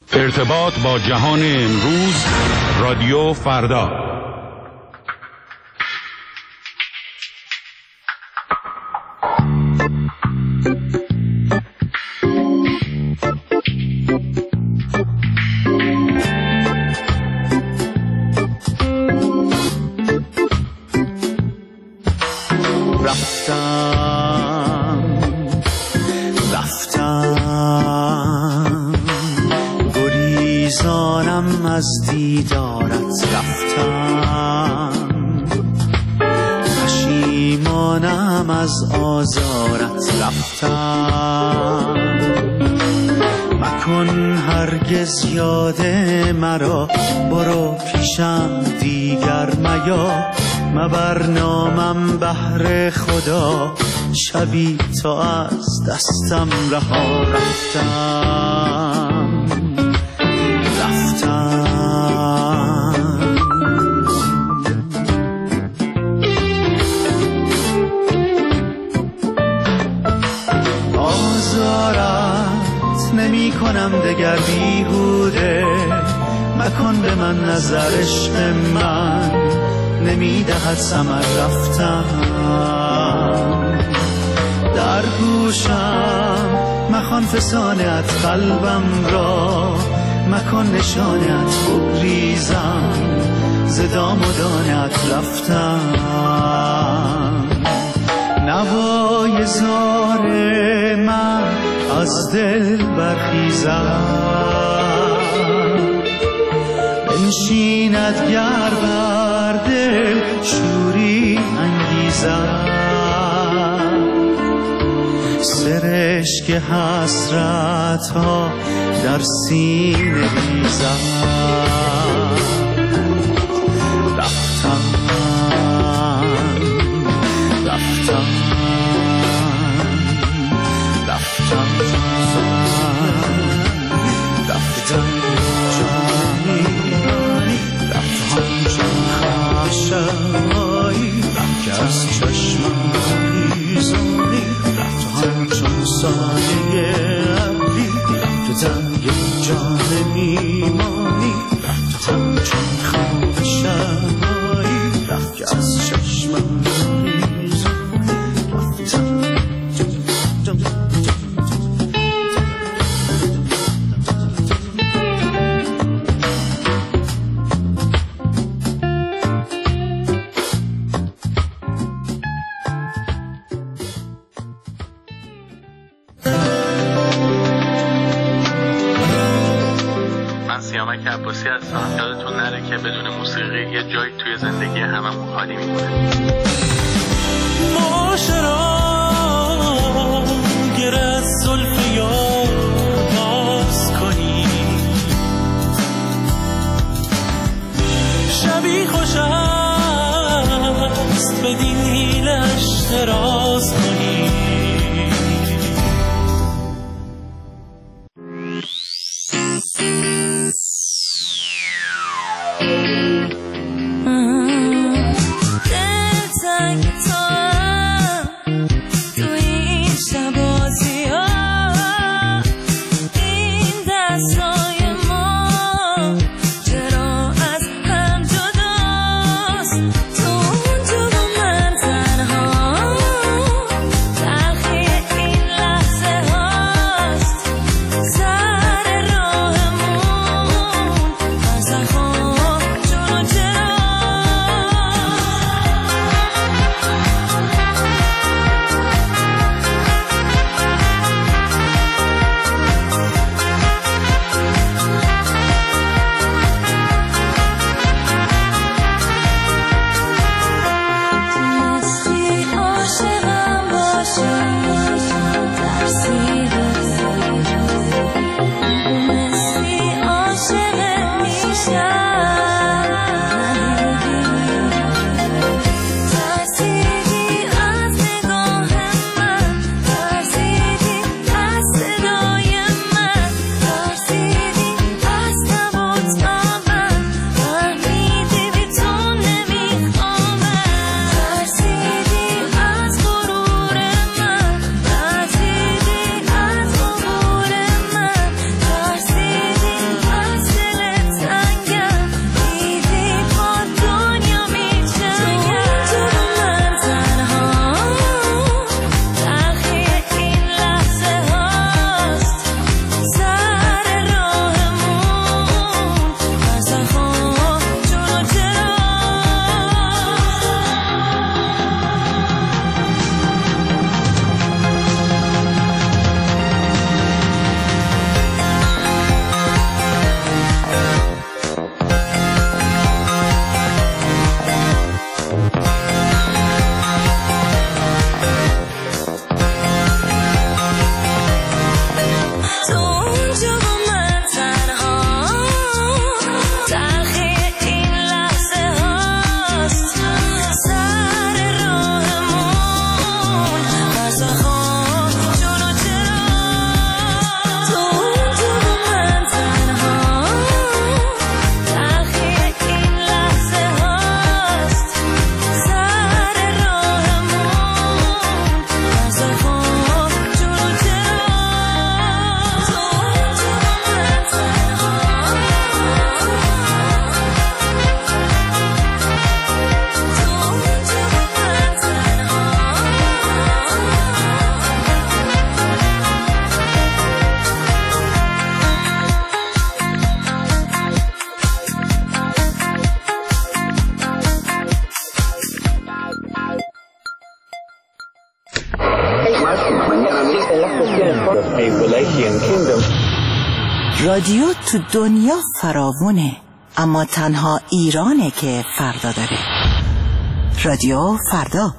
ارتباط با جهان امروز، رادیو فردا. گریزانم از دیدارت، رفتم پشیمانم از آزارت، رفتم مکن هرگز یاد مرا، برو پیشم دیگر میا، مبر نامم بهر خدا، شبی تو از دستم رها، رفتم آزارت نمی کنم دگر بیهوده، مکن به من نظر، عشق من نمی دهد ثمر، رفتم در گوشم مخوان فسانت قلبم را، مکن نشانت بگریزم ز دام و دانت، رفتم نوای زار من از دل برخیزم، بنشیند گر بر دل شوری انگیزم، سرشک حسرت ها در سینه ریزم، رفتم رفتم رفتم رفتم جانی رفتم چون خشمایی، که از چشمم ریزانی، رفتم چون سایه ابری، رفتم یک جان میمانی، رفتم چون خشمایی، که از چشمم ریزانی، رفتم سیامک عباسی هستم. یادتون نره که بدون موسیقی یه جایی توی زندگی هممون خالی میمونه. معاشران گره از زلف یار باز کنی، شبی خوش است بدین حیلش دراز کنی. رادیو تو دنیا فراوونه، اما تنها ایرانه که فردا داره. رادیو فردا.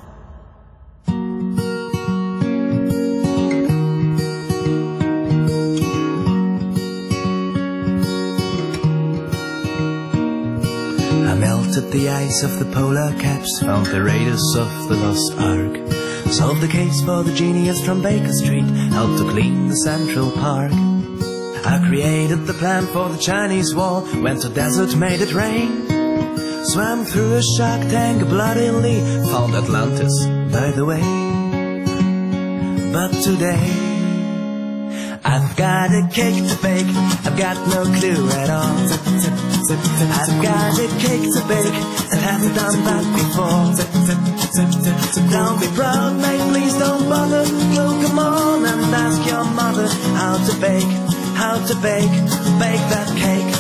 I melted the ice of the polar caps, found the raiders of the lost ark, solved the case for the genius from Baker Street, helped to clean the Central Park. I created the plan for the Chinese wall, went to desert, made it rain, swam through a shark tank bloodily, found Atlantis by the way. But today I've got a cake to bake, I've got no clue at all. I've got a cake to bake and haven't done that before. Don't be proud, mate, please don't bother. Go come on and ask your mother how to bake that cake.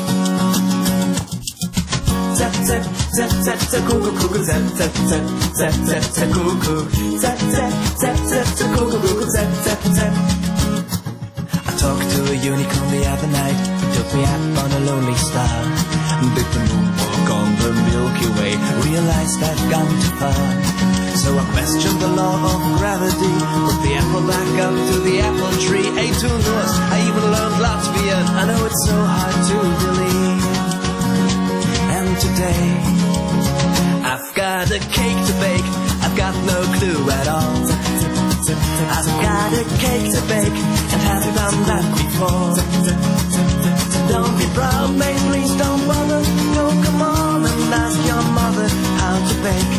Tap tap tap tap tap cuckoo cuckoo tap tap tap tap tap tap cuckoo tap tap tap tap tap cuckoo cuckoo tap tap tap. I talked to a unicorn the other night. He took me up on a lonely star. Did the moonwalk on the Milky Way. Realized I've gone too far. So I questioned the law of gravity. Put the apple back up to the apple tree. Ate 2 Norse, I even learned Latvian. I know it's so hard to believe. And today I've got a cake to bake, I've got no clue at all. I've got a cake to bake and haven't done that before. Don't be proud, mate, please don't bother. Go come on and ask your mother how to bake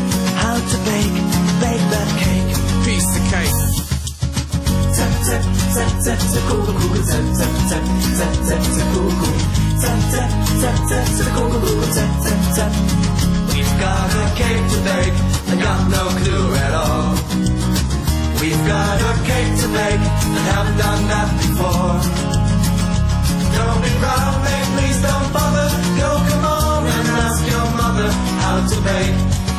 that cake. Piece of cake. Tap tap tap tap tap cuckoo cuckoo tap tap tap tap tap tap cuckoo tap tap tap tap tap cuckoo cuckoo tap tap tap. We've got a cake to bake, I got no clue at all. We've got a cake to bake and haven't done that before. Don't be proud, mate, please don't bother. Go come on and ask your mother how to bake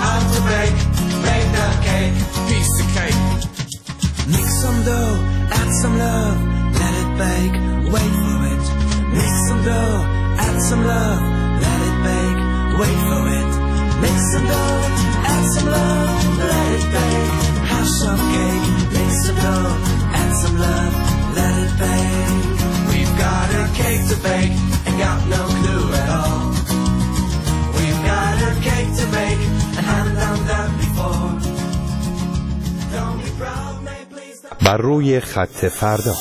that cake. Piece of cake. Mix some dough, add some love, let it bake, wait for it. Mix some dough, add some love, let it bake, wait for it. Mix some dough, add some love, let it bake. Have some cake, mix some dough, add some love, let it bake. We've got a cake to bake and got no clue at all. We've got a cake to bake and haven't done that before. Don't be proud, mate, please don't. بر روی خط فردا.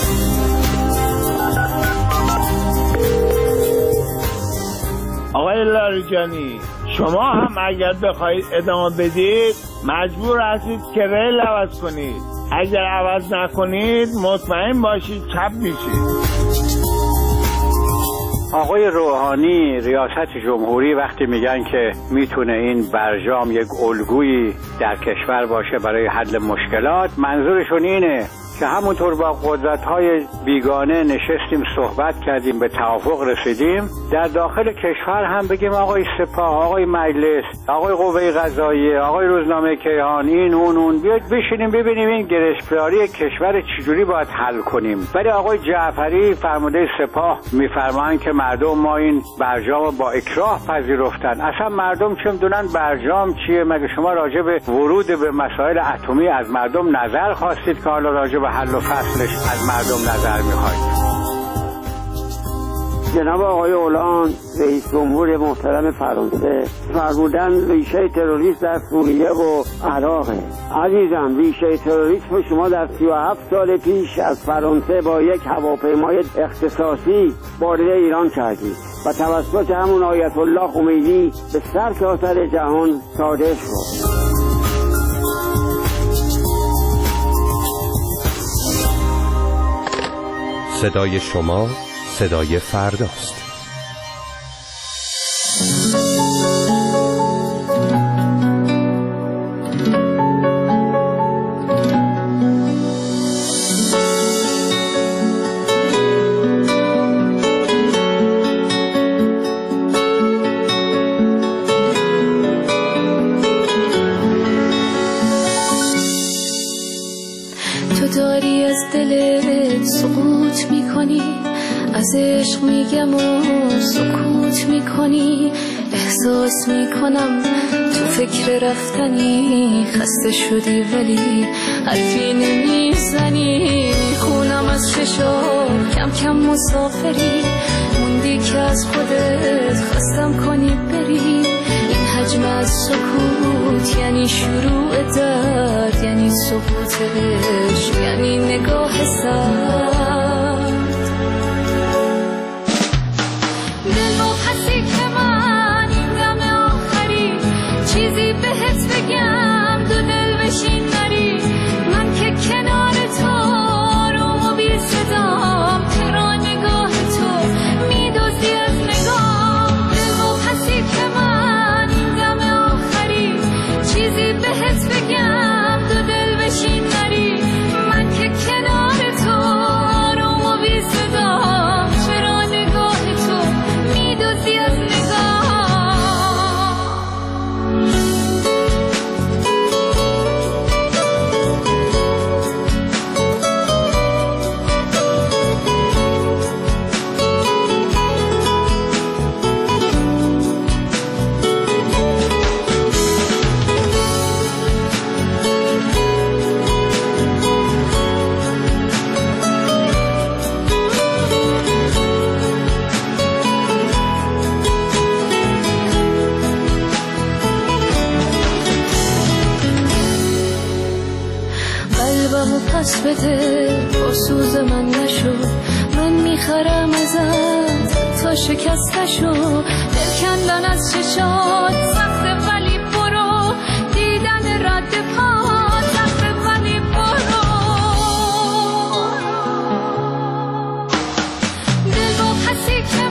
آقای لاریجانی، شما هم اگر بخواید ادامه بدید مجبور هستید که ریل عوض کنید. اگر عوض نکنید مطمئن باشید چپ میشید. آقای روحانی ریاست جمهوری وقتی میگن که میتونه این برجام یک الگویی در کشور باشه برای حل مشکلات، منظورشون اینه که همونطور با قدرت‌های بیگانه نشستیم صحبت کردیم به توافق رسیدیم، در داخل کشور هم بگیم آقای سپاه، آقای مجلس، آقای قوه قضاییه، آقای روزنامه کیهان، این اون بیاید بشینیم ببینیم این گرفتاری کشور چجوری باید حل کنیم. ولی آقای جعفری فرمانده سپاه میفرمایند که مردم ما این برجام با اکراه پذیرفتن. اصلا مردم چه میدونن برجام چیه؟ مگه شما راجع به ورود به مسائل اتمی از مردم نظر خواستید که حالا راجع به حل و فصلش از مردم نظر میخواید؟ جناب آقای اولان رئیس جمهور محترم فرانسه فرمودن ریشه تروریسم در سوریه و عراقه. عزیزم، ریشه تروریسم شما در 37 سال پیش از فرانسه با یک هواپیمای اختصاصی وارد ایران کردید و توسط همون آیت الله خمینی به سرتاسر جهان صادر شد. صدای شما صدای فرداست. تو داری از دلت سقوط میکنی، از عشق میگم و سکوت میکنی، احساس میکنم تو فکر رفتنی، خسته شدی ولی حرفی نمیزنی، خونم از چشا کم کم مسافری، موندی که از خودت خستم کنی بری، این حجم از سکوت یعنی شروع درد، یعنی سکوتش یعنی نگاه سرد. دل و پسی که من این دم آخری چیزی بهت بگم، دو دل بشین نری، من که کنار تو آروم و بی صدام، چرا نگاه تو میدوزی از نگاه. دل و پسی که من این دم آخری چیزی بهت بگم، دو دل بشین نری، من که کنار تو آروم و بی صدام، چرا نگاه تو میدوزی از نگاه. قلبمو پس بده با سوز من نشو، من میخرم ازت تا شکست نشو، دل کندن از چشات سخته ولی برو، دیدن رد پا سخته ولی برو. دل با پسی که